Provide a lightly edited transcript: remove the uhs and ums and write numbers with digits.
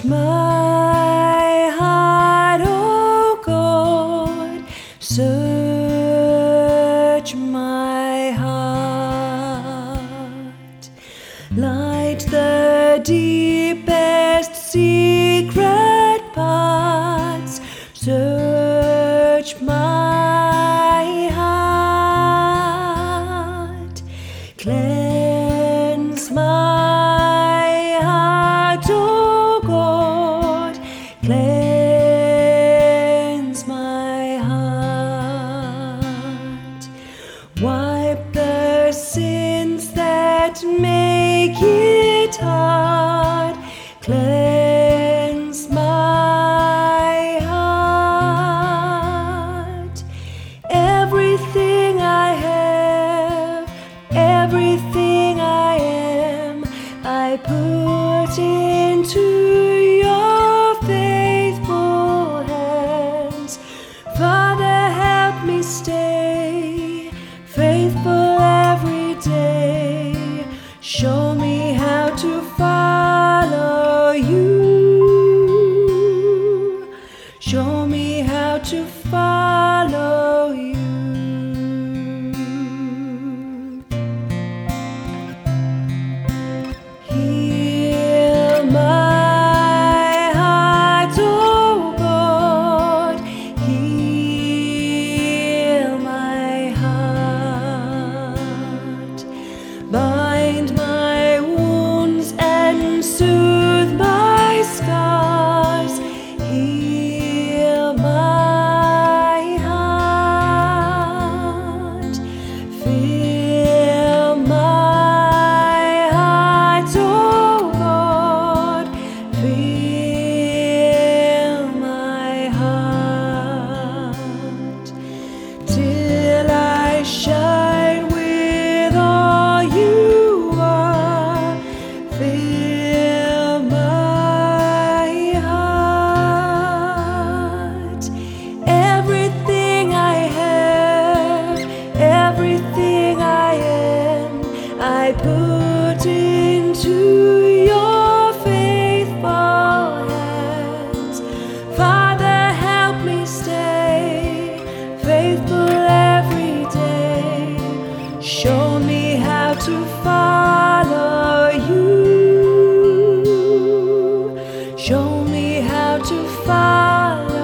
my heart, oh God, search my heart. Light the deepest secret parts, search my heart. Cleanse my heart, oh God, cleanse my heart. Wipe the sins that make it hard, cleanse my heart. Everything I have, everything I am, I put into your faithful hands. Father, help me stay faithful every day. Show me how to follow you. Show me how to follow you. Heal my heart, oh God, heal my heart. Bind my wounds and soothe my scars. Heal my heart. Fill my heart, oh God. Fill my heart till I shine with all you are. Fill my heart. Everything I have, everything I am, I put into your faithful hands. Father, help me stay faithful every day. Show me how to follow you. Show me how to follow